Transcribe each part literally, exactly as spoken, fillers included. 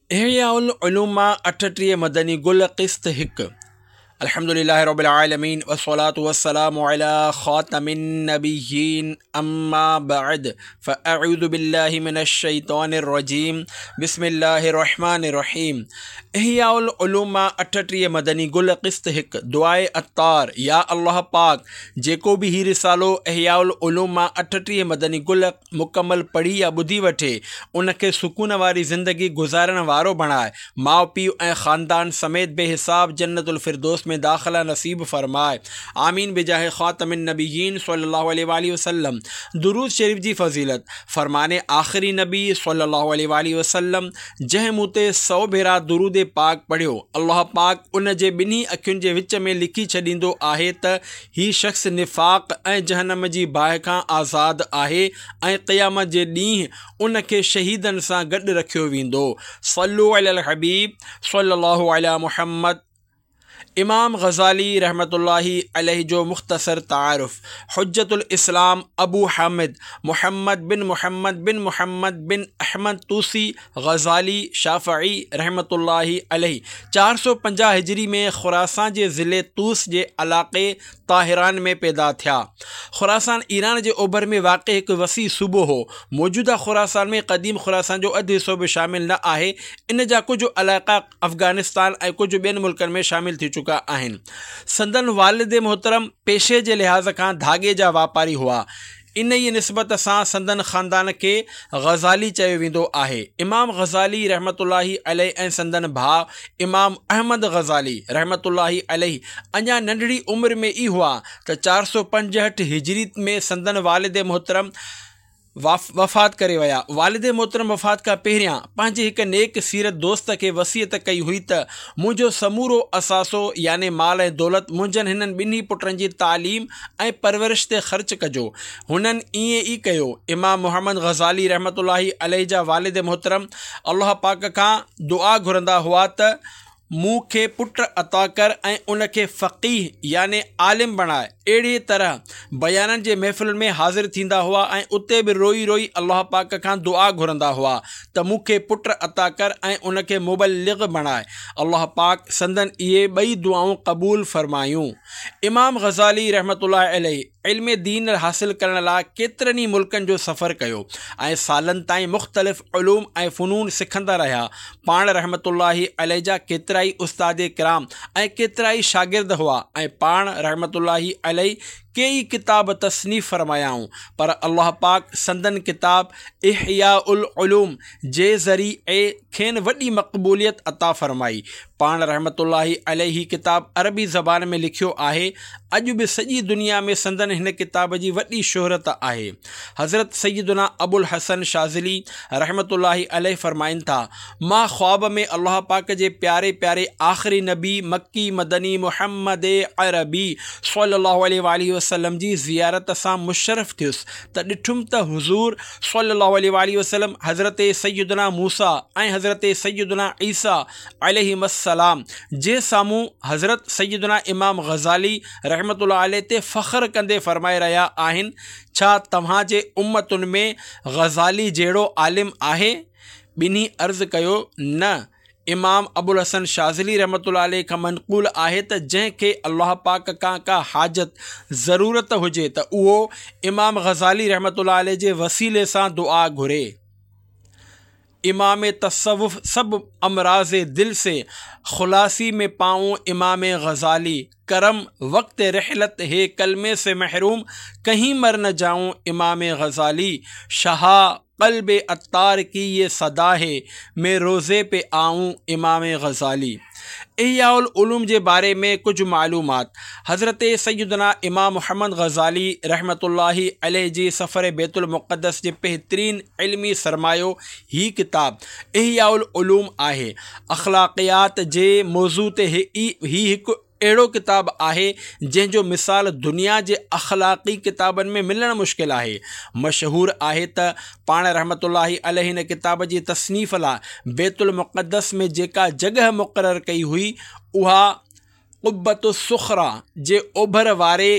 इहयाउल उलूम मां अठटीह मदनी गुल क़िस्त हिकु। अल्हम्दुलिल्लाहि रब्बिल आलमीन वस्सलातु वस्सलामु अला ख़ातमिन नबिय्यीन अम्मा बअद फ़अऊज़ु बिल्लाहि मिनश शैतानिर रजीम बिस्मिल्लाहिर रहमानिर रहीम। इहयाउल उलूम मां अठटीह मदनी गुल क़िस्त हिकु। दुआए अत्तार। या अल्लाह पाक जेको भी ही रिसालो इहयाउल उलूम मां अठटीह मदनी गुल मुकम्मल पढ़ी या ॿुधी वठे उनखे सुकून वारी ज़िंदगी गुज़ारण वारो बणाए, माउ पीउ ऐं ख़ानदान समेत बेहिसाब जन्नतुल फिरदौस में दाख़िला नसीब फरमाए। आमीन बिजाहे ख़ातमिन नबिय्यीन सल्लल्लाहु अलैहि वसल्लम। दुरूद शरीफ जी फ़ज़ीलत। फरमाने आख़िरी नबी सल्लल्लाहु अलैहि वसल्लम जंहिं मूं ते सौ भेरा दुरूद पाक पढ़ियो, अल्लाह पाक उन जे ॿिन्ही अखियुनि जे विच में लिखी छॾींदो आहे त ही शख़्स निफ़ाक़ ऐं जहन्नम जी बाहि खां आज़ादु आहे ऐं क़यामत जे ॾींहुं उन खे शहीदनि सां गॾु रखियो वेंदो। सल्लु अलल हबीब सल्लल्लाहु अला मुहम्मद। इमाम ग़ज़ाली रहमतुल्लाहि अलैहि जो मुख़्तसर तारुफ़। हुज्जतुल इस्लाम अबू हामिद मुहम्मद बिन मुहम्मद बिन मुहम्मद बिन अहमद तूसी ग़ज़ाली शाफ़ई रहमतुल्लाहि अलैहि चार सौ पंजाह हिजरी में ख़ुरासान जे ज़िले तूस जे इलाक़े ताहिरान में पैदा थिया। ख़ुरासान ईरान जे ओभर में वाक़िअ हिकु वसी सूबो हो। मौजूदा ख़ुरासान में क़दीम ख़ुरासान जो अधु हिसो बि शामिल न आहे। इन जा कुझु इलाइक़ा अफ़गानिस्तान ऐं कुझु ॿियनि मुल्कनि में शामिल थी चुका आहिनि। संदन वालिद मोहतरम पेशे जे लिहाज़ खां धागे जा वापारी हुआ। इन ई निस्बत सां संदन ख़ानदान खे ग़ज़ाली चयो वेंदो आहे। इमाम ग़ज़ाली रहमतुल्लाहि अलैहि ऐं संदन भाउ इमाम अहमद ग़ज़ाली रहमतुल्लाहि अलैहि अञा नंढड़ी उमिरि में ई हुआ त चार सौ पंजहठि हिजरी में संदन वालिद मोहतरम वाफ़ वफ़ात करे विया। वालिद मोहतरम वफ़ात खां पहिरियां पंहिंजे हिकु नेक सीरत दोस्त खे वसीयत कई हुई त मुंहिंजो समूरो असासो याने माल ऐं दौलत मुंहिंजनि हिननि ॿिन्ही पुटनि जी तालीम ऐं परवरिश ते ख़र्च कजो। हुननि ईअं ई कयो। इमाम मुहम्मद ग़ज़ाली रहमतुल्लाहि अलैहि जा वालिद मोहतरम अल्लाह पाक खां दुआ घुरंदा हुआ त मूं खे पुट अता कर ऐं उनखे फ़क़ीह याने आलिम बणाए। अहिड़ी तरह बयाननि जे महफ़िल में हाज़िर थींदा हुआ ऐं उते बि रोई रोई अल्लाह पाक खां दुआ घुरंदा हुआ त मूंखे पुट अता कर ऐं उनखे मुबल्लिग़ बणाए। अल्लाह पाक संदन इहे ॿई दुआऊं क़बूल फ़रमायूं। इमाम ग़ज़ाली रहमतुल्लाहि अलैहि इल्म दीन हासिल करण लाइ केतिरनि ई मुल्कनि जो सफ़र कयो ऐं सालनि ताईं मुख़्तलिफ़ उलूम ऐं फ़नून सिखंदा रहिया। पाण रहमतुल्लाहि अलैहि जा केतिरा ई उस्ताद किराम ऐं केतिरा ई शागिर्द हुआ ऐं पाण रहमतुल्लाहि अलैहि कई किताब तसनीफ़ फरमायाऊं, पर अल्लाह पाक संदन किताब इहयाउल उलूम जे ज़रिए खेनि वॾी मक़बूलियत अता फ़रमाई। पाण रहमतुल्लाहि अलैहि किताब अरबी ज़बान में लिखियो आहे। अॼु बि सॼी दुनिया में संदन हिन किताब जी वॾी शोहरत आहे। हज़रत सैयदुना अबुल हसन शाज़िली रहमतुल्लाहि अलैहि फ़रमाइनि था, मां ख्वाब में अल्लाह पाक जे प्यारे प्यारे आख़िरी नबी मक्की मदनी मुहम्मद अरबी सल्लल्लाहु अलैहि वसल्लम जी ज़ियारत सां मुशर्रफ़ थियुसि त ॾिठुमि त हुज़ूर सल्लल्लाहु अलैहि वसल्लम हज़रत सैयदुना मूसा ऐं हज़रत सैयदुना ईसा अलैहिस्सलाम जे साम्हूं हज़रत सैयदुना इमाम ग़ज़ाली रहमतुल्लाहि अलैहि ते फ़ख़्र कंदे फ़रमाए रहिया आहिनि, छा तव्हांजे उम्मतुनि में ग़ज़ाली जहिड़ो आलिम आहे? ॿिन्ही अर्ज़ु कयो, न। इमाम अबुल हसन शाज़िली रहमतुल्लाहि अलैहि खां मनक़ूल आहे त जंहिंखे अल्लाह पाक खां का हाजत ज़रूरत हुजे त उहो इमाम ग़ज़ाली रहमतुल्लाहि अलैहि जे वसीले सां दुआ घुरे। इमाम तसव्वुफ़ सब अमराज़ दिल से खुलासी में पाऊँ इमाम ग़ज़ाली, करम वक्त रहलत है कलमे से महरूम, कहीं मर न जाऊँ इमाम ग़ज़ाली, शाहा क़ल्ब अत्तार की ये सदा है, मैं रोज़े पे आऊँ इमाम ग़ज़ाली। इहयाउल उलूम जे बारे में कुछ मालूमात। हज़रत सैयदना इमाम मुहम्मद ग़ज़ाली रहमतुल्लाहि अलैहि जी सफ़र बैतुल मुक़द्दस जे बहितरीन इल्मी सरमायो ही किताब इहयाउल उलूम आहे। अख़लाक़ियात जे मौज़ू ते ही हिकु अहिड़ो किताब आहे जंहिंजो मिसाल दुनिया जे अख़लाक़ी किताबनि में मिलणु मुश्किल आहे। मशहूर आहे त पाण रहमतुल्लाहि अलैहि हिन किताब जी तसनीफ़ लाइ बैतुल मुक़द्दस में जेका जॻह मुक़ररु कई हुई उहा क़ुब्बतुस सुख़रा जे ओभर वारे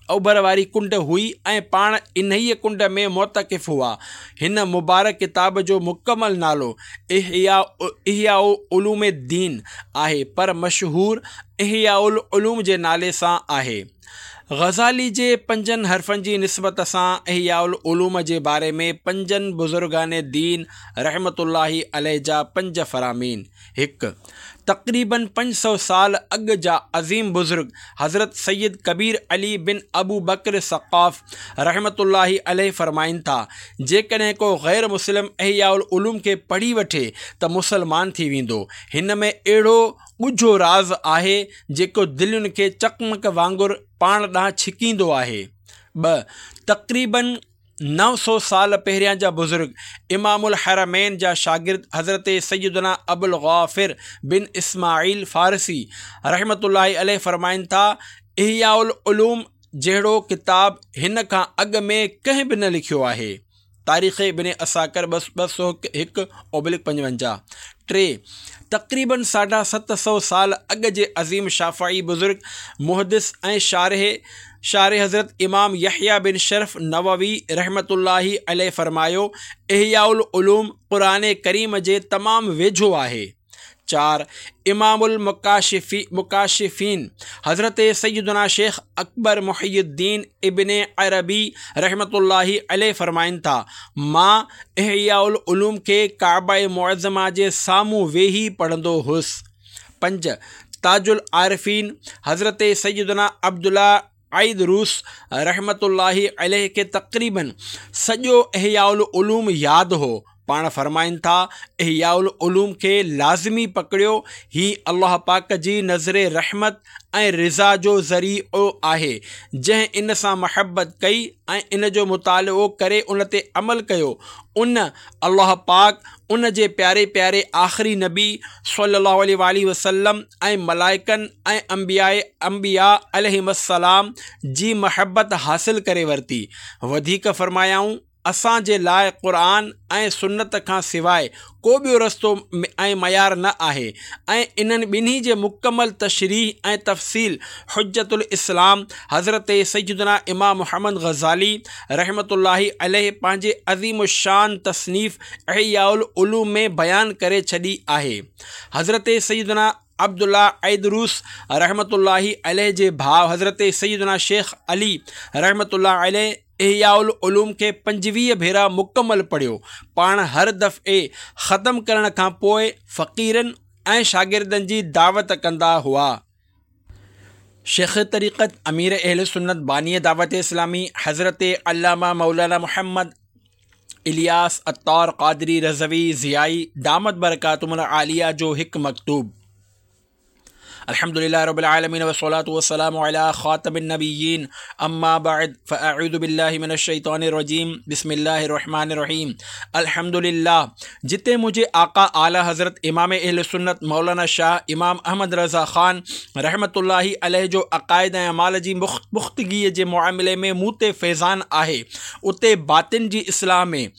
ओभर वारी कुंड हुई ऐं पाण इन्हीअ कुंड में मोतक़िफ़ हुआ। हिन मुबारक किताब जो मुकमल नालो इहया इहयाउ उलूम दीन आहे, पर मशहूर इहयाउल उलूम जे नाले सां आहे। ग़ज़ाली जे पंजनि हरफ़नि जी निस्बत सां इहयाउल उलूम जे बारे में पंजनि बुज़ुर्गान दीन रहमतुल्लाहि अलैहि जा पंज फ़रामीन। हिकु, तक़रीबन पंज सौ साल अॻु जा अज़ीम बुज़ुर्ग हज़रत सैयद कबीर अली बिन अबू बकर सक़ाफ़ रहमतुल्लाहि अलैहि फ़रमाइनि था, जेकॾहिं को ग़ैर मुस्लिम इहयाउल उलूम खे पढ़ी वठे त मुसलमान थी वेंदो। हिन में अहिड़ो ॻुझो राज़ आहे जेको दिलयुनि खे चकमक वांगुरु पाण ॾांहुं छिकींदो आहे। ॿ, तक़रीबन नव सौ साल पहिरियां जा बुज़ुर्ग इमामुल हरमैन जा शागिर्द हज़रत सैयदना अबुल ग़ाफ़िर बिन इस्माइल फ़ारसी रहमतुल्लाहि अलैहि फ़रमाइनि था, इहयाउल उलूम जहिड़ो किताब हिन खां अॻु में कंहिं बि न लिखियो आहे। तारीख़ इब्न असाकिर ॿ सौ हिकु ओब्लिक पंजवंजाह। टे, तक़रीबन साढा सत सौ साल अॻु जे अज़ीम शाफ़िई बुज़ुर्ग मुहदिस ऐं शारिह शारिह हज़रत इमाम यहया बिन शरफ़ नववी रहमतुल्लाहि अलैहि फ़रमायो, इहयाउल उलूम क़ुरान करीम जे तमामु वेझो आहे। चार, इमामुल मुकाशिफ़ी मुकाशिफ़ीन हज़रत सैयदना शेख अकबर मुहियुद्दीन इब्न अरबी रहमतुल्लाहि अलैहि फ़रमाइनि था, मां इहयाउल उलूम खे काबा मुअज़्ज़मा जे साम्हूं वेही पढ़ंदो हुउसि। पंज, ताजुल आरिफ़ीन हज़रत सैयदना अब्दुल्ला आइद रूस रहमतुल्लाहि अलैहि खे तक़रीबन सॼो इहयाउल उलूम यादि हो। पाण फ़रमाइनि था, इहयाउल उलूम खे लाज़मी पकड़ियो, ही अल्लाह पाक जी नज़रे रहमत ऐं रिज़ा जो ज़रियो आहे। जंहिं इन सां महबत कई ऐं इन जो मुतालिओ करे उन ते अमल कयो, उन अल्लाह पाक उन जे प्यारे प्यारे आख़िरी नबी सल्लल्लाहु अलैहि वसल्लम ऐं मलाइकनि ऐं अंबियाए अंबिया अलैहिमुस्सलाम जी महबत हासिल करे वरिती। वधीक फ़रमायाऊं, असांजे लाइ क़ुरान ऐं सुन्नत खां सवाइ को ॿियो रस्तो ऐं मयार न आहे ऐं इन्हनि ॿिन्ही जे मुकमल तशरीह ऐं तफ़सील हुज्जतुल इस्लाम हज़रत सैयदना इमाम मुहम्मद ग़ज़ाली रहमतुल्लाहि अलैहि पंहिंजे अज़ीम शान तसनीफ़ इहयाउल उलूम में बयान करे छॾी आहे। हज़रत सैयदना अब्दुल्ला आइदरूस रहमतुल्लाहि अलैहि जे भाउ हज़रत सैयदना शेख अली रहमतुल्लाहि अलैहि इहयाउल उलूम खे पंजवीह भेरा मुकमल पढ़ियो। पाण हर दफ़े ख़तम करण खां पोइ फ़क़ीरनि ऐं शागिर्दनि जी दावत कंदा हुआ। शेख तरीक़त अमीर अहले सुन्नत बानी दावत इस्लामी हज़रत अल्लामा मौलाना मोहम्मद इलियास अत्तार क़ादरी रज़वी ज़ियाई दामत बरकातुहुल आलिया जो हिकु मकतूब। अल्हम्दुलिल्लाह रब्बिल आलमीन वस्सलातु वस्सलामु अला ख़ातमिन नबिय्यीन अम्मा बअद फ़अऊज़ु बिल्लाहि मिनश शैतानिर रजीम बिस्मिल्लाहिर रहमानिर रहीम। अल्हम्दुलिल्लाह, जिते मुझे आका आला हज़रत इमाम अहले सुन्नत मौलाना शाह इमाम अहमद रज़ा ख़ान रहमतुल्लाहि अलैहि जो अक़ाइद ऐं अमाल जी पुख़्तगीअ जे मुआमिले में मूं ते फैज़ान आहे, उते बातिन जी इस्लाह में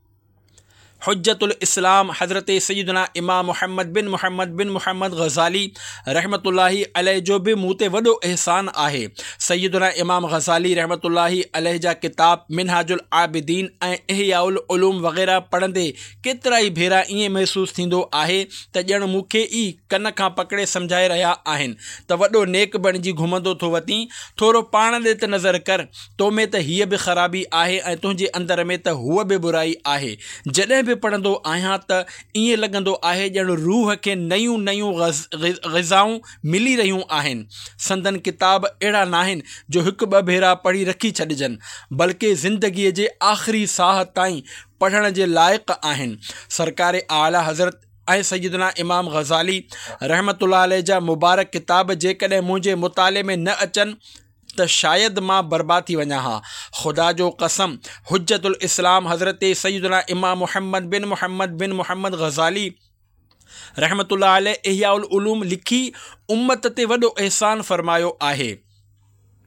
हुज्जतुल इस्लाम हज़रत सैयदना इमाम मुहम्मद बिन मुहम्मद बिन मुहम्मद ग़ज़ाली रहमतुल्लाहि अलैहि जो बि मूं ते वॾो एहसान आहे। सैयदना इमाम ग़ज़ाली रहमतुल्लाहि अलैहि जा किताब मिनहाजुल आबिदीन ऐं इहयाउल उलूम वग़ैरह पढ़ंदे केतिरा ई भेरा ईअं महसूसु थींदो आहे त ॼण मूंखे ई कन खां पकड़े सम्झाए रहिया आहिनि त वॾो नेक बणिजी घुमंदो थो वती, थोरो पाण ॾे त नज़र कर, तो में त हीअ बि ख़राबी आहे ऐं तुंहिंजे अंदर में त हूअ बि बुराई आहे। जॾहिं पढ़ंदो आहियां त ईअं लॻंदो आहे ॼण रूह खे नयूं नयूं ग़िज़ाऊं मिली रहियूं आहिनि। संदन किताब अहिड़ा न आहिनि जो हिकु ॿ भेरा पढ़ी रखी छॾिजनि, बल्कि ज़िंदगीअ जे आख़िरी साह ताईं पढ़ण जे लाइक़ु आहिनि। सरकार आला हज़रत ऐं सैयदना इमाम ग़ज़ाली रहमतुल्लाहि अलैहि जा मुबारक किताब जेकॾहिं मुंहिंजे मुताले में न अचनि त शायदि मां बर्बाद थी वञा हा। ख़ुदा जो कसम, हुज्जतुल इस्लाम हज़रत सैयदना इमाम मुहम्मद बिन मुहम्मद बिन मुहम्मद ग़ज़ाली रहमतुल्लाहि अलैहि इहयाउल उलूम लिखी उम्मत ते वॾो एहसान फ़रमायो आहे।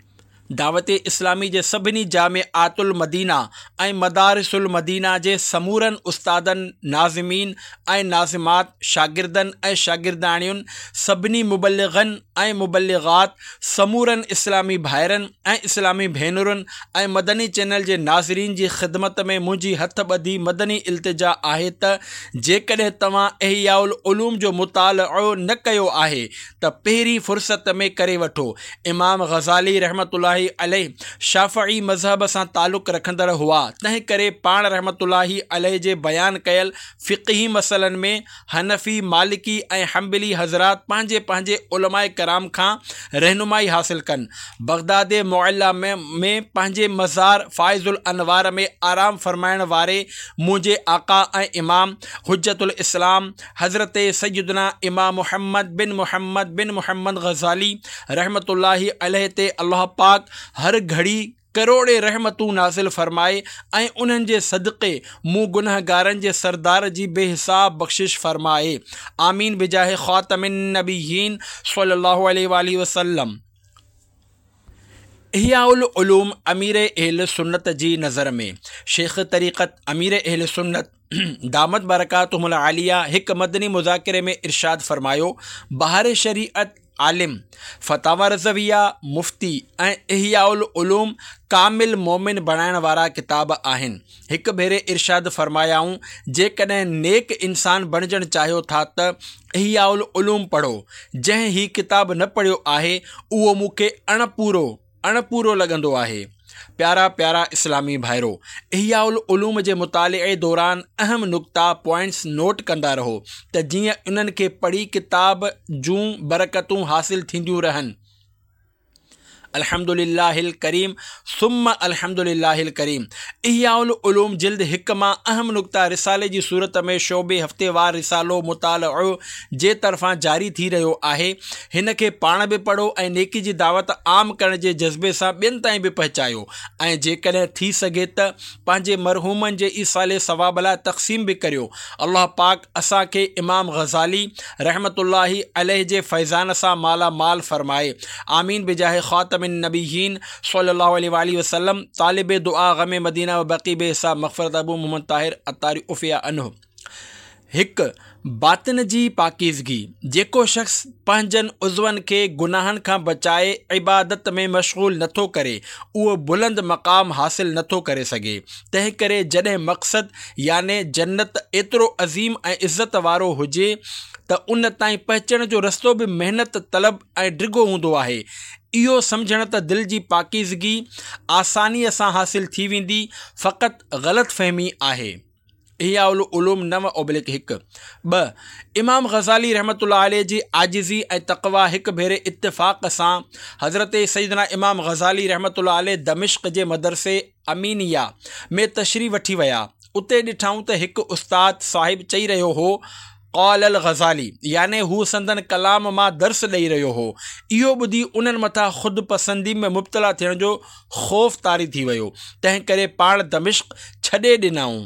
दावत इस्लामी जे सभिनी जामिआतुल मदीना ऐं मदारिसुल मदीना जे समूरनि उस्तादनि, नाज़िमीन ऐं नाज़िमात, शागिर्दनि ऐं शागिर्दाणियुनि, सभिनी मुबल्लिग़नि ऐं मुबल्लिग़ात, समूरनि इस्लामी भाइरनि ऐं इस्लामी भेनरुनि ऐं मदनी चैनल जे नाज़रीन जी ख़िदमत में मुंहिंजी हथ ॿधी मदनी इल्तिजा आहे त जेकॾहिं तव्हां इहयाउल उलूम जो मुतालिओ न कयो आहे त पहिरीं फ़ुर्सत में करे वठो। इमाम ग़ज़ाली रहमतुल्लाहि अलैह शाफ़ई मज़हब सां ताल्लुक़ रखंदड़ हुआ, तंहिं करे पाण रहमतुल्लाहि अलैह जे बयान कयल फ़िक़ही मसइलनि में हनफ़ी, मालिकी ऐं हम्बली हज़रात पंहिंजे पंहिंजे उलमाए कराम खां रहनुमाई हासिल कनि। बगदाद मुअल्ला में, में पंहिंजे मज़ार फ़ाइज़ुल अनवार में आराम फरमाइण वारे मुंहिंजे आका ऐं इमाम हुज्जतुल इस्लाम हज़रत सैयदना इमाम मुहम्मद बिन मुहम्मद बिन मुहम्मद ग़ज़ाली रहमतुल्लाहि अलैह ते अल्लाह पाक हर घड़ी करोड़े रहमतूं नाज़िल फ़रमाए ऐं उन्हनि जे सदक़े मूं गुनहगारनि जे सरदार जी बेहिसाब बख़्शिश फ़रमाए। आमीन बिजाहे ख़ातमिन नबिय्यीन सल्लल्लाहु अलैहि वसल्लम। इहयाउल उलूम अमीर अहल सुन्नत जी नज़र में शेख तरीक़त अमीर अहल सुन्नत दामत बरकातुहुल आलिया हिक मदनी मुज़ाकिरे में इरशाद फ़रमायो, बहार शरीअत आलिम, फ़तावा रज़विया, मुफ्ती ऐं इहयाउल उलूम कामिल मोमिन बणाइण वारा किताब आहिनि। हिक भेरे इरशाद फ़रमायाऊं, जेकॾहिं नेक इंसान बणजणु चाहियो था त इहयाउल उलूम पढ़ो। जंहिं ही किताब न पढ़ियो आहे उहो मूंखे अणपूरो अणपूरो लॻंदो आहे। प्यारा प्यारा इस्लामी भाइरो, इहयाउल उलूम जे मुतालिए दौरान अहम नुक़्ता पॉइंट्स नोट कंदा रहो त जीअं उन्हनि खे पढ़ी किताब जूं बरकतूं हासिल थींदियूं रहनि। अल्हम्दुलिल्लाहिल करीम सुम्मा अल्हम्दुलिल्लाहिल करीम। इहयाउल उलूम जिल्द हिक मां अहम नुक़्ता रिसाले जी सूरत में शोबे हफ़्तेवार रिसालो मुतालिओ जे तरफ़ां जारी थी रहियो आहे। हिन खे पाण बि पढ़ो ऐं नेकी जी दावत आम करण जे जज़्बे सां ॿियनि ताईं बि पहुचायो ऐं जेकॾहिं थी सघे त पंहिंजे मरहूमनि जे ईसाले सवाब लाइ तक़सीम बि करियो। अल्लाह पाक असांखे इमाम ग़ज़ाली रहमतुल्लाहि अलैह जे फैज़ान सां माला माल फ़रमाए। आमीन बिजाहे ख़ातम नबीयीन सल्लल्लाहु अलैहि वसल्लम। तालिब दुआ गमे मदीना व बक़ी बेहिसाब मग़फ़रत अबू मोहम्मद ताहिर अतारी उफ़िया अनहु। हिक बातिन जी पाकीज़गी। जेको शख़्स पंहिंजनि उज़वनि खे गुनाहनि खां बचाए इबादत में मशग़ूल नथो करे उहो बुलंद मक़ाम हासिल नथो करे सघे। तंहिं करे जॾहिं मक़सदु याने जन्नत एतिरो अज़ीम ऐं इज़त वारो हुजे त उन ताईं पहुचण जो रस्तो बि महिनत तलब ऐं डिघो हूंदो आहे। इहो सम्झण त दिलि जी पाकीज़गी आसानीअ सां हासिल थी वेंदी फ़क़ति ग़लतफ़हमी आहे। इहयाउल उलूम नव ओब्लिक हिकु ॿ इमाम ग़ज़ाली रहमतुल्लाह अलैह जी आजिज़ी ऐं तक़वा हिक भेरे इत्तिफ़ाक़ सां हज़रत सैयदना इमाम ग़ज़ाली रहमतुल्लाह अलैह दमिश्क जे मदरसे अमीनिया में तशरीफ़ वठी विया। उते ॾिठाऊं त हिकु उस्ताद साहिब चई रहियो हो, क़ाल अल ग़ज़ाली, याने हू संदन कलाम मां दर्स ॾेई रहियो हो। इहो ॿुधी उन्हनि मथां ख़ुदि पसंदी में मुब्तला थियण जो ख़ौफ़ तारी थी वियो। तंहिं करे पाण दमिश्क छॾे ॾिनऊं।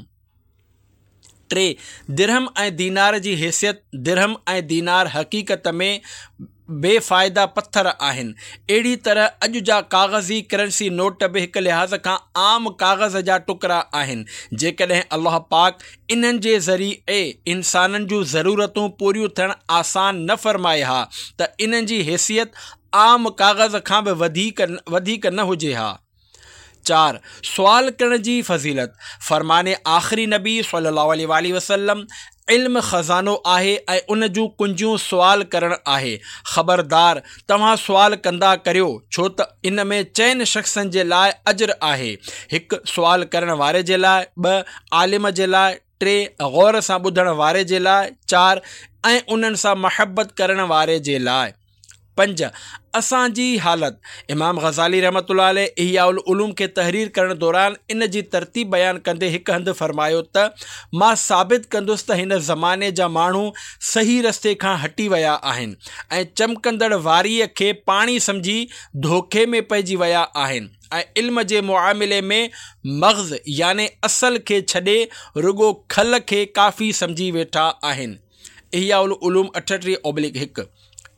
टे दिरहम ऐं दीनार जी हैसियत। दिरहम ऐं दीनार हक़ीक़त में बेफ़ाइदा पत्थर आहिनि। अहिड़ी तरह अॼु जा काग़ज़ी करंसी नोट बि हिक लिहाज़ खां आम काग़ज़ जा टुकड़ा आहिनि। जेकॾहिं अल्लाह पाक इन्हनि जे ज़रिए इंसाननि जूं ज़रूरतूं पूरियूं थियणु आसान न फ़रमाए हा त इन्हनि जी हैसियत आम काग़ज़ खां बि वधीक वधीक न हुजे हा। चार सुवाल करण जी फ़ज़ीलत। फ़रमाने आख़िरी नबी सल्लल्लाहु अलैहि वसल्लम, इल्म ख़ज़ानो आहे ऐं उन जूं कुंजियूं सुवाल करणु आहे। ख़बरदार तव्हां सुवाल कंदा करियो, छो त इन में चइनि शख़्सनि जे लाइ अजर आहे। हिकु सुवाल करण वारे जे लाइ, ॿ आलिम जे लाइ, टे ग़ौर सां ॿुधण वारे जे लाइ, चार ऐं उन्हनि सां महबत करण वारे जे लाइ। पंज असांजी हालत। इमाम ग़ज़ाली रहमतुल्लाह अलैह इहयाउल उलूम खे तहरीर करण दौरान इन जी तरतीब बयानु कंदे हिकु हंधि फ़रमायो त मां साबित कंदुसि त हिन ज़माने जा माण्हू सही रस्ते खां हटी विया आहिनि ऐं चमकंदड़ वारीअ खे पाणी सम्झी धोखे में पइजी विया आहिनि ऐं इल्म जे मुआमिले में मग़ज़ याने असल खे छॾे रुगो खल खे काफ़ी सम्झी वेठा आहिनि। इहयाउल उलूम अठटीह ओब्लिक हिकु।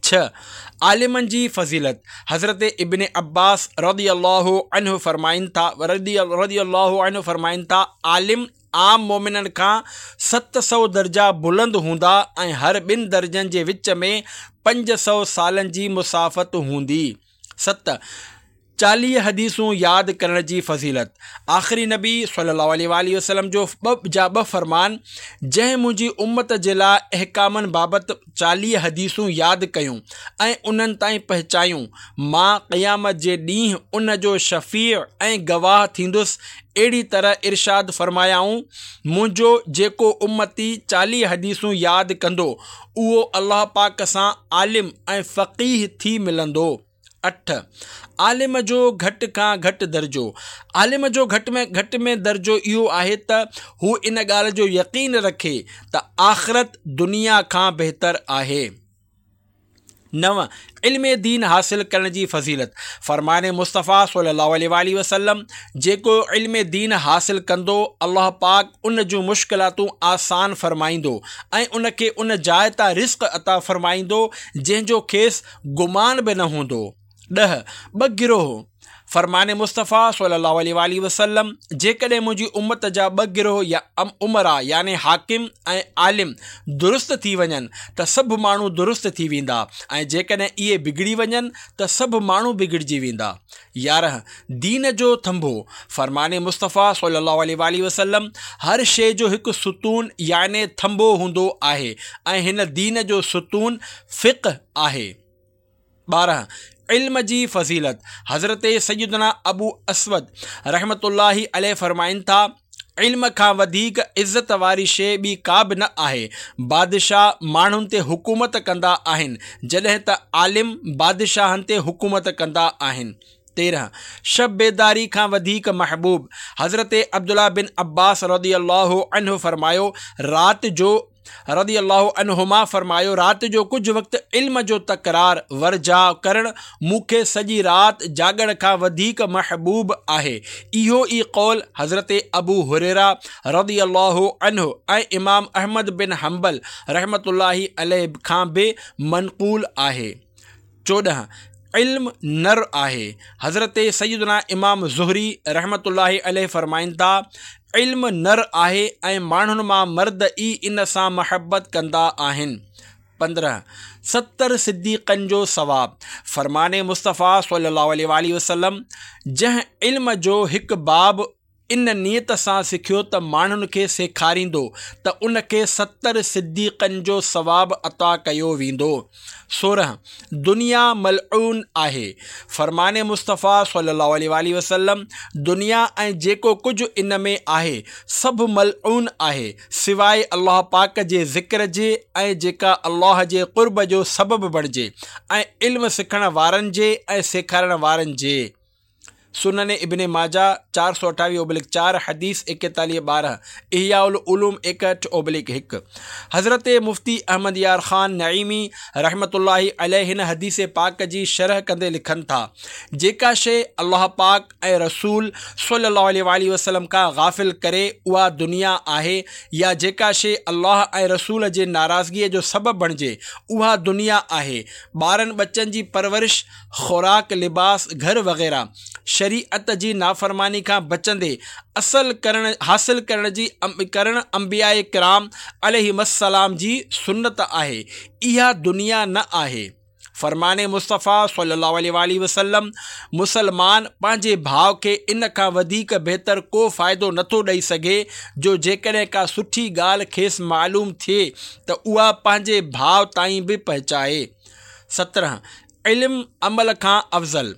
छह आलिमनि जी फ़ज़ीलत। हज़रत इब्न अब्बास रज़ियल्लाहु अन्हु फ़रमाइनि था रज़ियल्लाहु अन्हु फ़रमाइनि था आलिम आम मोमिननि खां सत सौ दर्जा बुलंद हूंदा ऐं हर ॿिनि दर्जनि जे विच में पंज सौ सालनि जी मुसाफ़त हूंदी। सत चालीह हदीसूं यादि करण जी फ़ज़ीलत। आख़िरी नबी सल्लल्लाहु अलैहि वसल्लम जो ॿ जा ॿ फ़रमान, जंहिं मुंहिंजी उम्मत जे लाइ अहकामनि बाबति चालीह हदीसूं यादि कयूं ऐं उन्हनि ताईं पहुचायूं, मां क़यामत जे ॾींहुं उन जो शफ़ीअ ऐं गवाह थींदुसि। अहिड़ी तरह इरशाद फ़रमायाऊं, मुंहिंजो जेको उम्मती चालीह हदीसूं यादि कंदो उहो अल्लाह पाक सां आलिम ऐं फ़क़ीह थी मिलंदो। अठ आलिम जो घटि खां घटि दर्जो। आलिम जो घटि में घटि में दर्जो इहो आहे त हू इन ॻाल्हि जो यकीन रखे त आख़िरत दुनिया खां बहितर आहे। नव इल्म दीन हासिल करण जी फ़ज़ीलत। फ़रमाने मुस्तफ़ा सल्लल्लाहु अलैहि वसल्लम, जेको इल्म दीन हासिल कंदो अल्लाह पाक उन जूं मुश्किलातूं आसान फ़रमाईंदो ऐं उनखे उन जाइ तां रिज़्क़ अता फ़रमाईंदो जंहिंजो खेसि गुमान बि न हूंदो। ॾह ॿ गिरोह। फ़रमाने मुस्तफ़ा सल्लल्लाहु अलैहि वसल्लम, जेकॾहिं मुंहिंजी उम्मत जा ॿ गिरोह या उमरा याने हाकिम ऐं आलिम दुरुस्त थी वञनि त सभु माण्हू दुरुस्त थी वेंदा ऐं जेकॾहिं इहे बिगड़ी वञनि त सभु माण्हू बिगड़जी वेंदा। यारहं दीन जो थंभो। फ़रमाने मुस्तफ़ा सल्लल्लाहु अलैहि वसल्लम, हर शइ जो हिकु सुतून याने थंभो हूंदो आहे ऐं हिन दीन जो सुतून फ़िक़्ह आहे। ॿारहं इल्म जी फ़ज़ीलत। हज़रत सैयदना अबू असवद रहमतुल्लाहि अलैहि फ़रमाइनि था, इल्म खां वधीक इज़त वारी शइ ॿी का बि न आहे। बादशाह माण्हुनि ते हुकूमत कंदा आहिनि जॾहिं त आलिम बादशाहनि ते हुकूमत कंदा आहिनि। तेरहं शब बेदारी खां वधीक महबूब। हज़रत अब्दुल्ला बिन अब्बास रज़ियल्लाहु अन्हु फ़रमायो, राति जो रज़ियल्लाहु अन्हुमा फ़रमायो राति जो कुझु वक़्तु इल्म जो तकरार वरजा करणु मूंखे सॼी राति जाॻण खां वधीक महबूब आहे। इहो ई क़ौल हज़रत अबू हुरैरा रज़ियल्लाहु अन्हु ऐं इमाम अहमद बिन हम्बल रहमतुल्लाहि अलैहि खां बि मनक़ूल आहे। चोॾहं इल्म नर आहे। हज़रत सैयदना इमाम ज़ुहरी रहमतुल्लाहि अलैहि फ़रमाइनि था, इल्म नर आहे ऐं माण्हुनि मां मर्द ई इन सां महबत कंदा आहिनि। पंद्रहं सतरि सिद्दीक़नि जो सवाब। फ़रमाने मुस्तफ़ा सल्लल्लाहु अलैहि वसल्लम, जंहिं इल्म जो हिकु बाब इन नियत सां सिखियो त माण्हुनि खे सेखारींदो त उनखे सतरि सिद्दीक़नि जो सवाब अता कयो वेंदो। सोरहं दुनिया मलऊन आहे। फ़रमाने मुस्तफ़ा सल्लल्लाहु अलैहि वसल्लम, दुनिया ऐं जेको कुझु इन में आहे सभु मलऊन आहे सवाइ अल्लाह पाक जे ज़िक्र जे ऐं जेका अल्लाह जे क़ुर्ब जो सबबु बणिजे ऐं इल्म सिखण वारनि जे ऐं सेखारण वारनि जे। सुनन इब्न माजा चार सौ अठावीह ओबलिक चार हदीस एकतालीह बारह इहयाउल उलूम एकहठ ओबलिक हिकु। हज़रत मुफ्ती अहमद यार ख़ान नईमी रहमतुल्लाहि अलैहि हिन हदीस पाक जी शरह कंदे लिखनि था, जेका शइ अल्लाह पाक ऐं रसूल सल्लल्लाहु अलैहि वसल्लम खां गाफ़िल करे उहा दुनिया आहे, या जेका शइ अल्लाह ऐं रसूल जे नाराज़गीअ जो सबबु बणिजे उहा दुनिया आहे। ॿारनि बच्चनि जी परवरिश, ख़ुराक, लिबास, घर वग़ैरह शरीअत जी नाफ़रमानी खां बचंदे असल करण हासिल करण जी करण अंबिया किराम अलैहिस्सलाम जी सुन्नत आहे। इहा दुनिया न आहे। फ़रमाने मुस्तफ़ा सल्लल्लाहु अलैहि वसल्लम, मुसलमान पंहिंजे भाउ खे इन खां वधीक बहितर को फ़ाइदो नथो ॾेई सघे जो जेकॾहिं का सुठी ॻाल्हि खेसि मालूम थिए त उहा पंहिंजे भाउ ताईं बि पहुचाए। सत्रहं इल्म अमल खां अफ़ज़ल।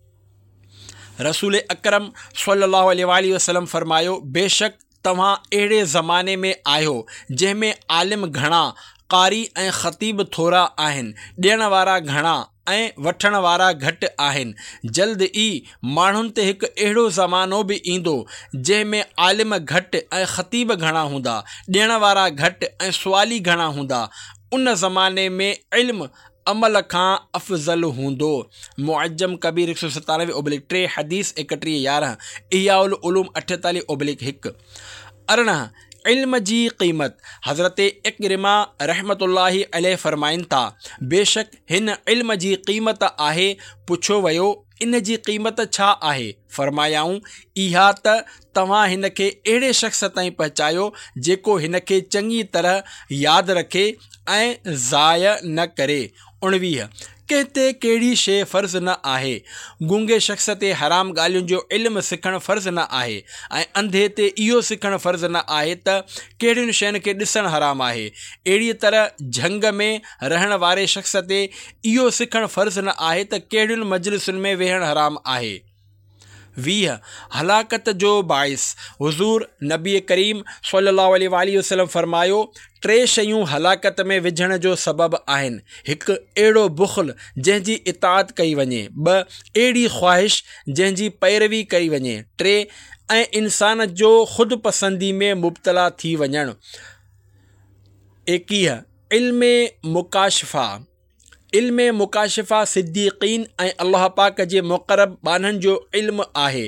रसूल अकरम सल्लल्लाहु अलैहि वसल्लम फ़रमायो, बेशक तव्हां अहिड़े ज़माने में आहियो जंहिंमें आलिम घणा, कारी ऐं ख़तीब थोरा आहिनि, ॾियण वारा घणा ऐं वठण वारा घटि आहिनि। जल्द ई माण्हुनि ते हिकु अहिड़ो ज़मानो बि ईंदो जंहिंमें आलिम घटि ऐं ख़तीब घणा हूंदा, ॾियण वारा घटि ऐं सुवाली घणा हूंदा। उन ज़माने में इल्म अमल खां अफ़ज़ल हूंदो। मुअज्जम कबीर हिकु सौ सतानवे ओबलिक टे हदीस एकटीह यारहं इहयाउल उलूम अठेतालीह ओबलिक हिकु। अरिड़हं इल्म जी क़ीमत। हज़रत इक्रिमा रहमतुल्लाहि अलैहि फ़रमाइनि था, बेशक हिन इल्म जी क़ीमत आहे। पुछो वियो, इन जी क़ीमत छा आहे? फ़रमायाऊं, इहा त तव्हां हिन खे अहिड़े शख़्स ताईं पहुचायो जेको हिन खे चङी तरह यादि रखे ऐं ज़ाय न करे। उणिवीह, कंहिं ते कहिड़ी शइ फ़र्ज़ु न आहे। गूंगे शख़्स ते हराम ॻाल्हियुनि जो इल्मु सिखणु फ़र्ज़ु न आहे ऐं अंधे ते इहो सिखणु फ़र्ज़ु न आहे त कहिड़ियुनि शयुनि खे ॾिसणु हराम आहे। अहिड़ी तरह झंग में रहण वारे शख़्स ते इहो सिखणु फ़र्ज़ु न आहे त कहिड़ियुनि मजलिसुनि में वेहणु हराम आहे। वीह, हलाकत जो बाइस। हुज़ूर नबी करीम सल्लल्लाहु अलैहि वसल्लम फ़रमायो, टे शयूं हलाकत में विझण जो सबबु आहिनि। हिकु, अहिड़ो बुख़्ल जंहिंजी इताअत कई वञे। ॿ, अहिड़ी ख़्वाहिश जंहिंजी पैरवी कई वञे। टे, ऐं इंसान जो ख़ुदि पसंदी में मुब्तला थी वञणु। एकवीह, इल्म मुकाशिफ़ा। इल्म मुकाशिफ़ा सिद्दीक़ीन ऐं अल्लाह पाक जे मुक़रब बाननि जो इल्मु आहे।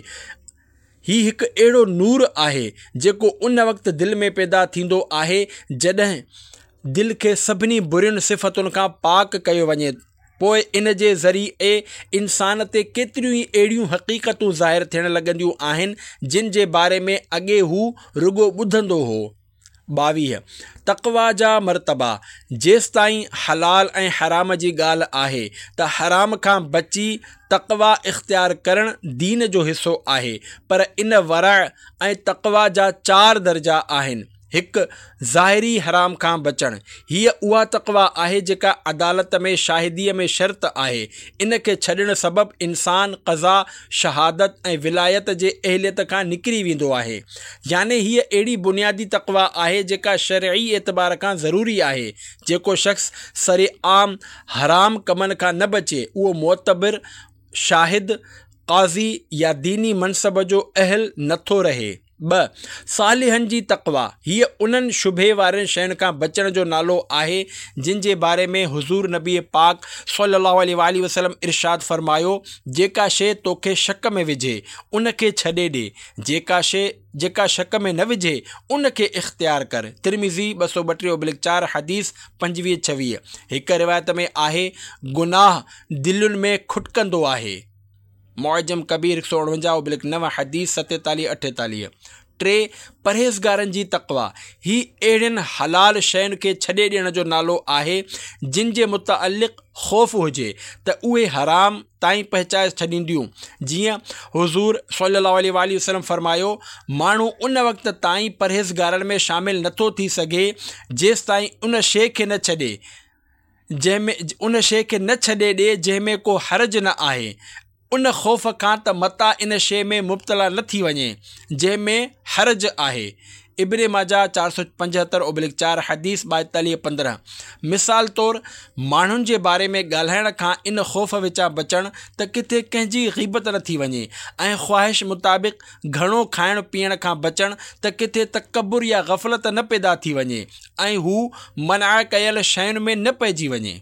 हीउ हिकु अहिड़ो नूर आहे जेको उन वक़्तु दिलि में पैदा थींदो आहे जॾहिं दिलि खे सभिनी बुरियुनि सिफ़तुनि खां पाक कयो वञे। पोइ इन जे ज़रिए इंसान ते केतिरियूं ई अहिड़ियूं हक़ीक़तूं ज़ाहिर थियण लॻंदियूं आहिनि जिन जे बारे में अॻे हू रुॻो ॿुधंदो हो। ॿावीह, तक़वा जा मरतबा। जेसिताईं हलाल ऐं हराम जी ॻाल्हि आहे त हराम खां बची तक़वा इख़्तियार करणु दीन जो हिसो आहे, पर इन वरा ऐं तक़वा जा चार दर्जा आहिनि। हिकु, ज़ाहिरी हराम खां बचणु। हीअ उहा तक़वा आहे जेका अदालत में शाहिदीअ में शर्त आहे। इन खे छॾणु सबबु इंसान क़ज़ा, शहादत ऐं विलायत जे अहलियत खां निकिरी वेंदो आहे। याने हीअ अहिड़ी बुनियादी तक़वा आहे जेका शरई एतबार खां ज़रूरी आहे। जेको शख़्स सरेआम हराम कमनि खां न बचे उहो मोतबिर, शाहिद, क़ाज़ी या दीनी मनसब जो अहल नथो रहे। ॿ, सालिहनि जी तक़वा। हीअ उन्हनि शुभे वारनि शयुनि खां बचण जो नालो आहे जिन जे बारे में हुज़ूर नबी पाक सल्लल्लाहु अलैहि वसल्लम इरशाद फ़रमायो, जेका शइ तोखे शक में विझे उन खे छॾे ॾे, जेका शइ जेका शक में न विझे उन खे इख़्तियार कर। तिरमिज़ी ॿ सौ ॿटीह ओब्लिक चार हदीस पंजवीह छवीह। हिकु रिवायत में आहे, गुनाह दिलुनि में खुटकंदो आहे। मुअज्जम कबीर हिकु सौ उणवंजाह ओब्लिक नव हदीस सतेतालीह अठेतालीह। टे, परहेज़गारनि जी तक़वा। ही अहिड़ियुनि हलाल शयुनि खे छॾे ॾियण जो नालो आहे जिन जे मुतअल्लिक़ ख़ौफ़ हुजे त उहे हराम ताईं पहुचाए छॾींदियूं। जीअं हुज़ूर सल्लल्लाहु अलैहि वसल्लम फ़रमायो, माण्हू उन वक़्त ताईं परहेज़गारनि में शामिल नथो थी सघे जेसिताईं उन शइ खे न छॾे जंहिंमें उन शइ खे न छॾे ॾिए जंहिंमें को हर्ज न आहे, उन ख़ौफ़ खां त मता इन शइ में मुब्तला न थी वञे जंहिंमें हर्ज आहे। इब्ने माजा चार सौ पंजहतरि ओब्लिक चार हदीस ॿाएतालीह पंद्रहं। मिसाल तौरु माण्हुनि जे बारे में ॻाल्हाइण खां इन ख़ौफ़ विचां बचणु त किथे कंहिंजी ग़ीबत न थी वञे, ऐं ख़्वाहिश मुताबिक़ घणो खाइण पीअण खां बचणु त किथे तकबुर या ग़फ़लत न पैदा थी वञे ऐं हू मना कयल शयुनि में न पइजी वञे।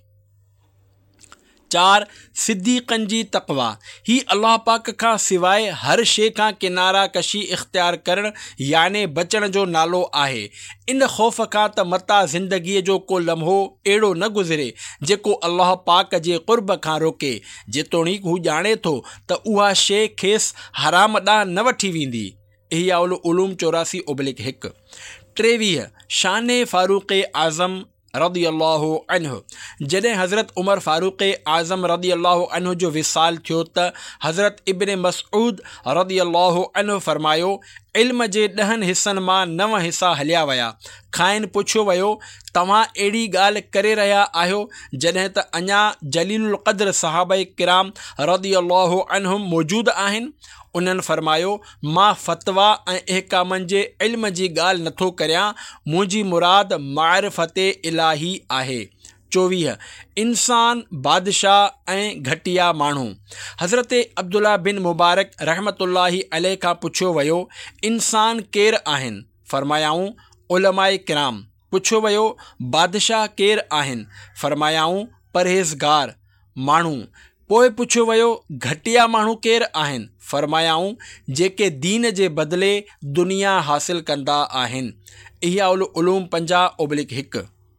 चार, सिद्दीक़नि जी तक़वा। ही अल्लाह पाक खां सवाइ हर शइ खां किनारा कशी इख़्तियार करणु याने बचण जो नालो आहे। इन ख़ौफ़ खां त मता ज़िंदगीअ जो को लम्हो अहिड़ो न गुज़रे जेको अल्लाह पाक जे क़ुर्ब खां रोके, जेतोणीकि हू ॼाणे थो त उहा शइ खेसि हराम ॾांहुं न वठी वेंदी। इहिया उल उलूम चौरासी ओब्लिक हिकु। टेवीह, शान फ़ारूक़ आज़म रदी अल्लाह अन्हु। जॾहिं हज़रत उमर फ़ारूक़ आज़म रदी अल्लाह अन्हु जो विसाल थियो त हज़रत इब्ने मसऊद रदी अल्लाह अन्हु फ़रमायो, इल्म जे ॾहनि हिसनि मां नव हिसा हलिया विया। खाइनि पुछियो वियो, तव्हां अहिड़ी ॻाल्हि करे रहिया आहियो जॾहिं त अञा जलीलुल क़द्र सहाबा किराम रदी अल्लाह अन्हुम मौजूदु आहिनि? उन्हनि फ़रमायो, मां फ़तवा ऐं अहकामनि जे इल्म जी ॻाल्हि नथो करियां, मुंहिंजी मुराद मारिफ़त इलाही आहे। चोवीह, इंसान, बादशाह ऐं घटिया माण्हू। हज़रत अब्दुल्ला बिन मुबारक रहमतुल्लाहि अलैहि खां पुछियो वियो, इंसान केरु आहिनि? फ़रमायाऊं, उलमाए किराम। पुछियो वियो, बादशाह केरु आहिनि? फ़रमायाऊं, परहेज़गार माण्हू। पोइ पुछियो वियो घटिया माण्हू केरु आहिनि? फरमायाऊं जेके दीन जे बदिले दुनिया हासिल कंदा आहिनि। इहा उल उलूम पंजाह ओब्लिक हिकु।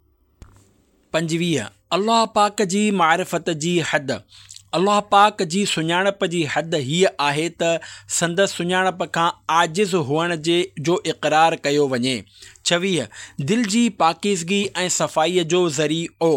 पंजवीह अल्लाह पाक जी मारिफ़त जी हद। अल्लाह पाक जी सुञाणप जी हद हीअ आहे त संदसि सुञाणप खां आजिज़ हुअण जे जो इक़रार कयो वञे। छवीह दिलि जी पाकीज़गी ऐं सफ़ाईअ जो ज़रिओ।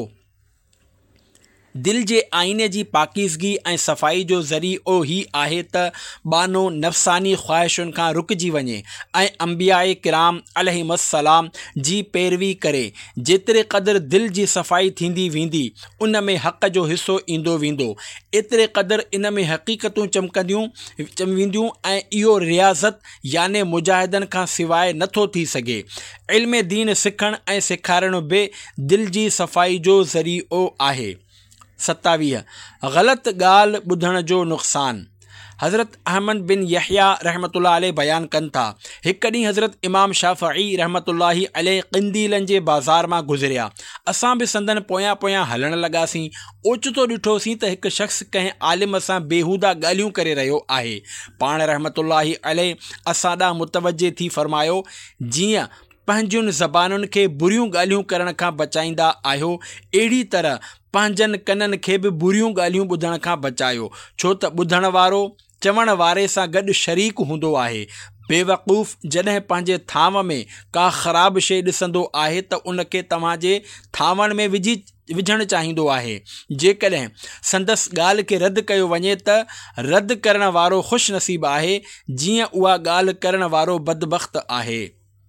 दिलि जे आईने जी पाकीज़गी ऐं सफ़ाई जो ज़रिओ ही आहे त बानो नफ़्सानी ख़्वाहिशुनि खां रुकिजी वञे ऐं अंबियाए किराम अलैहिमुस्सलाम जी पैरवी करे। जेतिरे क़दुरु दिलि जी सफ़ाई थींदी वेंदी उन में हक़ जो हिसो ईंदो वेंदो, एतिरे क़दुरु इन में हक़ीक़तूं चमकंदियूं चम वेंदियूं ऐं इहो रियाज़त याने मुजाहिदनि खां सवाइ नथो थी सघे। इल्म दीन सिखणु ऐं सेखारणु बि दिलि जी सफ़ाई जो ज़रिओ आहे। सतावीह ग़लति ॻाल्हि ॿुधण जो नुक़सानु। हज़रत अहमद बिन यहया रहमतुल्लाह अलैह बयानु कनि था, हिकु ॾींहुं हज़रत इमाम शाफ़िई रहमतुल्लाह अलैह क़िंदीलन जे बाज़ार मां गुज़रिया। असां बि संदन पोयां पोयां हलणु लॻासीं। ओचितो ॾिठोसीं त हिकु शख़्स कंहिं आलिम सां बेहूदा ॻाल्हियूं करे रहियो आहे। पाण रहमतुल्लाह अलैह असां ॾांहुं मुतवजे थी फरमायो, जीअं पंहिंजियुनि ज़बानुनि खे बुरियूं ॻाल्हियूं करण खां बचाईंदा आहियो, अहिड़ी तरह पंहिंजनि कननि खे बि बुरियूं ॻाल्हियूं ॿुधण खां बचायो, छो त ॿुधण वारो चवण वारे सां गॾु शरीक हूंदो आहे। बेवकूफ़ जॾहिं पंहिंजे थांव में का ख़राबु शइ ॾिसंदो आहे त उनखे तव्हांजे थांवनि में विझी विझणु चाहींदो आहे। जेकॾहिं संदसि ॻाल्हि खे रद्द कयो वञे त रद्द करण वारो ख़ुशनसीब आहे, जीअं उहा ॻाल्हि करण वारो बदबख़्त आहे।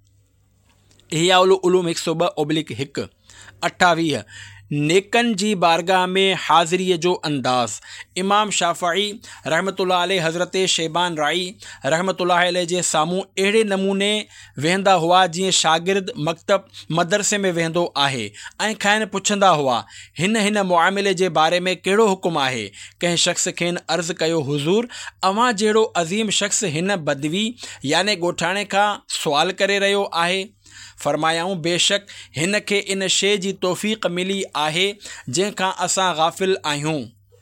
इहा उल उलूम हिकु सौ ॿ ओब्लिक हिकु। अठावीह नेकनि जी बारगाह में हाज़िरीअ जो अंदाज़। इमाम शाफ़िई रहमतुल्लाह अलैह हज़रत शेबान राई रहमतुल्लाह अलैह जे साम्हूं अहिड़े नमूने वेहंदा हुआ जीअं शागिर्द मकतब मदरसे में वेहंदो आहे ऐं खाइनि पुछंदा हुआ, हिन हिन मुआमिले जे बारे में कहिड़ो हुकुम आहे? कंहिं शख़्स खेनि अर्ज़ु कयो, हुज़ूर अव्हां जहिड़ो अज़ीम शख़्स हिन बदवी याने ॻोठाणे खां सुवाल करे रहियो आहे। फरमायाऊं बेशक हिन खे इन शइ जी तौफ़ीक़ मिली आहे जंहिंखां असां गाफ़िल आहियूं।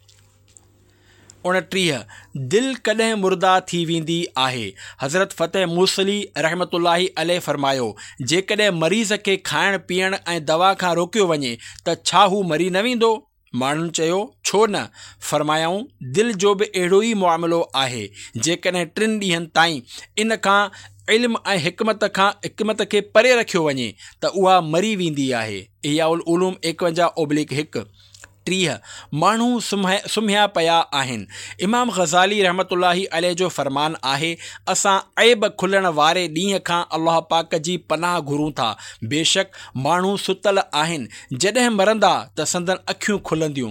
उणटीह दिलि कॾहिं मुर्दा थी वेंदी आहे। हज़रत फ़तेह मूसली रहमतुल्लाह अलैह फरमायो, जेकॾहिं मरीज़ खे खाइण पीअण ऐं दवा खां रोकियो वञे त छा हू मरी न वेंदो? माण्हुनि चयो, छो न? फरमायाऊं दिलि जो बि अहिड़ो ई मुआमिलो आहे। जेकॾहिं टिनि ॾींहंनि ताईं इन खां इल्म ऐं हिकमत खां हिकमत खे परे रखियो वञे त उहा मरी वेंदी आहे। इहा उल उलूम एकवंजाह ओब्लिक हिकु। टीह माण्हू सुम्ह सुम्हिया पिया आहिनि। इमाम ग़ज़ाली रहमतुल्लाह अलैह जो फ़रमान आहे, असां ऐब खुलण वारे ॾींहं खां अल्लाह पाक जी पनाह घुरूं था। बेशक माण्हू सुतल आहिनि, जॾहिं मरंदा त संदन अखियूं खुलंदियूं।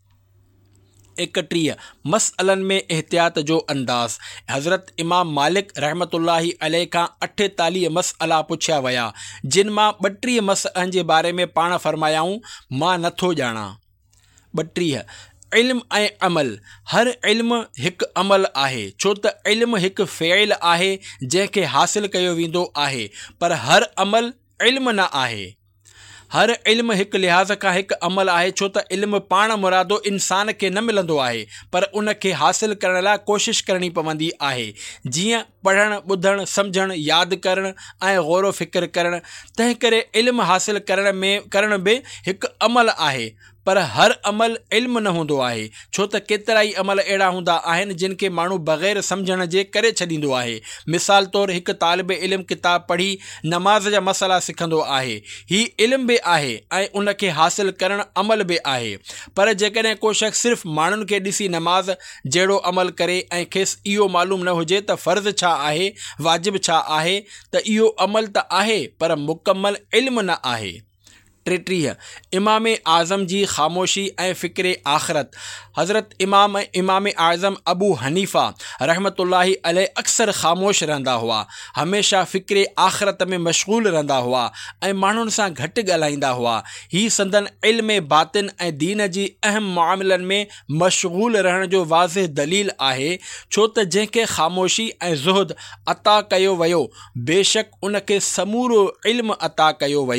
एकटीह मसअलनि में एहतियात जो अंदाज़। हज़रत इमाम मालिक रहमतुल्लाह अलैह खां अठेतालीह मसअला पुछिया विया, जिन मां ॿटीह मसअलनि जे बारे में पाण फरमायाऊं, मां नथो ॼाणा। ॿटीह इल्म ऐं अमल। हर इल्म हिकु अमल आहे, छो त इल्म हिकु फ़इल आहे जंहिंखे हासिल कयो वेंदो आहे, पर हर अमल इल्म न आहे। हर इल्म हिकु लिहाज़ खां हिकु अमल आहे, छो त इल्मु पाण मुरादो इंसान खे न मिलंदो आहे, पर उन खे हासिल करण लाइ कोशिशि करणी पवंदी आहे। जीअं पढ़णु, ॿुधणु, सम्झणु, यादि करणु ऐं ग़ौर फ़िक्र करणु। तंहिं करे इल्मु हासिल करण में करण बि हिकु अमल आहे, पर हर अमल इल्मु न हूंदो आहे, छो त केतिरा ई अमल अहिड़ा हूंदा आहिनि जिन खे माण्हू बग़ैर सम्झण जे करे छॾींदो आहे। मिसाल तौरु हिकु तालिब इल्मु किताब पढ़ी नमाज़ जा मसइला सिखंदो आहे, हीउ इल्मु बि आहे ऐं उन खे हासिल करणु अमल बि आहे। पर जेकॾहिं को शख़्स सिर्फ़ु माण्हुनि खे ॾिसी नमाज़ जहिड़ो अमल करे ऐं खेसि इहो मालूम न हुजे त फ़र्ज़ु छा आहे, वाजिबु छा आहे, त इहो अमल त आहे पर मुकमल इल्मु न आहे। टेटीह इमाम आज़म जी ख़ामोशी ऐं फ़िक्र आख़िरत। हज़रत इमाम इमाम आज़म अबू हनीफ़ा रहमतुल्लाह अलैह अक्सर ख़ामोश रहंदा हुआ, हमेशह फ़िक्र आख़िरत में मशग़ूल रहंदा हुआ ऐं माण्हुनि सां घटि ॻाल्हाईंदा हुआ। हीउ संदन इल्म बातिन ऐं दीन जी अहम मामलनि में मशग़ूल रहण जो वाज़िह दलील आहे, छो त जंहिंखे ख़ामोशी ऐं ज़ुहद अता कयो वियो, बेशक उन खे समूरो इल्मु अता कयो वियो।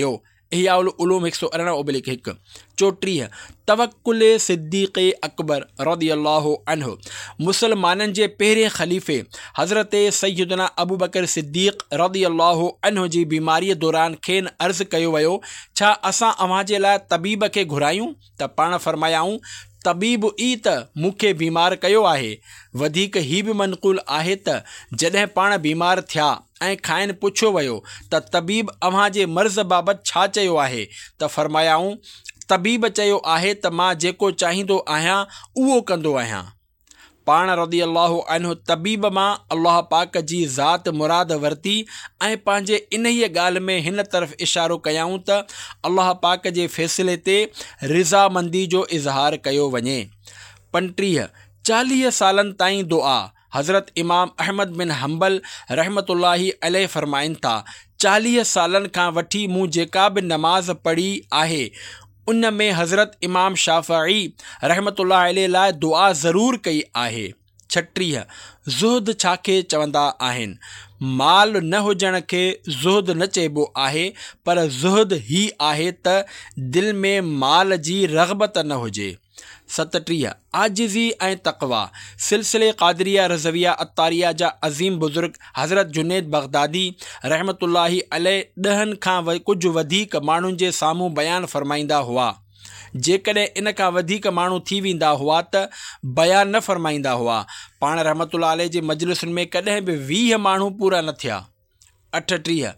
इहयाउल उलूम हिकु सौ अरिड़हं ओब्लिक हिकु। चोटीह तवक्कुल सिद्दीक़ अकबर रज़ियल्लाहु अन्हु। मुसलमाननि जे पहिरें ख़लीफ़े हज़रत सैयदना अबू बकर सिद्दीक़ रज़ियल्लाहु अन्हु जी बीमारीअ दौरान खेनि अर्ज़ु कयो वियो, छा असां अव्हां जे लाइ तबीब खे घुरायूं? त पाण फ़रमायाऊं, तबीब ई त मूंखे बीमार कयो आहे। वधीक ही बि मनक़ूल आहे त जॾहिं पाण बीमार थिया ऐं खाइनि पुछियो वियो त तबीब अव्हां जे मर्ज़ बाबति छा चयो आहे, त फ़रमायाऊं, तबीब चयो आहे त मां जेको चाहींदो आहियां उहो कंदो आहियां। पाण रज़ियल्लाहु अन्हु तबीब मां अल्लाह पाक जी ज़ात मुराद वरिती ऐं पंहिंजे इन ई ॻाल्हि में हिन तरफ़ इशारो कयाऊं त अल्लाह पाक जे फ़ैसिले ते रिज़ामंदी जो इज़हार कयो वञे। पंटीह चालीह सालनि ताईं दुआ। हज़रत इमाम अहमद बिन हम्बल रहमतुल्लाहि अलैह फ़रमाइनि था, चालीह सालनि खां वठी मूं जेका बि नमाज़ पढ़ी आहे उन में हज़रत इमाम शाफ़िई रहमतुल्लाहि अलैह लाइ दुआ ज़रूरु कई आहे। छटीह ज़ुहद छा खे चवंदा आहिनि? माल न हुजण खे ज़ुहद न चइबो आहे, पर ज़ुहद ही आहे त दिलि में माल जी रग़बत न हुजे। सतटीह आजिज़ी ऐं तक़वा। सिलसिले क़ादिरिया रज़विया अत्तारिया जा अज़ीम बुज़ुर्ग हज़रत जुनैद बग़दादी रहमतुल्लाहि अलैह ॾहनि खां कुझु वधीक माण्हुनि जे साम्हूं बयानु फ़रमाईंदा हुआ। जेकॾहिं इन खां वधीक माण्हू थी वेंदा हुआ त बयानु न फ़रमाईंदा हुआ। पाण रहमतुल्लाह अलैह जे मजलिसुनि में कॾहिं बि वीह माण्हू पूरा न थिया। अठटीह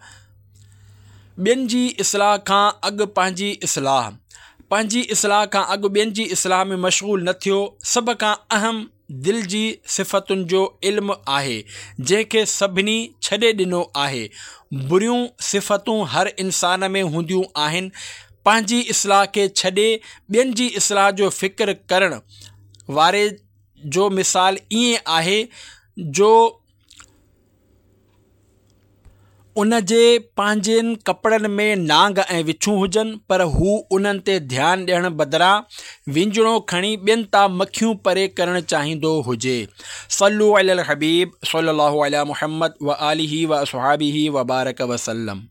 ॿियनि जी इस्लाह खां अॻु पंहिंजी इस्लाह। पंहिंजी इस्लाह खां अॻु ॿियनि जी इस्लाह में मशग़ूल न थियो। सभ खां अहम दिलि जी सिफ़तुनि जो इल्मु आहे, जंहिंखे सभिनी छॾे ॾिनो आहे। बुरियूं सिफ़तूं हर इंसान में हूंदियूं आहिनि। पंहिंजी इस्लाह खे छॾे ॿियनि जी इस्लाह जो फ़िक्र करण वारे जो मिसाल ईअं आहे जो उन जे पंहिंजनि कपिड़नि में नांग ऐं विछूं हुजनि, पर हू उन्हनि ते ध्यानु ॾियण बदिरां विंजणो खणी ॿियनि तां मखियूं परे करणु चाहींदो हुजे। सल्लू अलल हबीब सल्लल्लाहु अला मुहम्मद व आलिही व असहाबिही व बारक वसल्लम।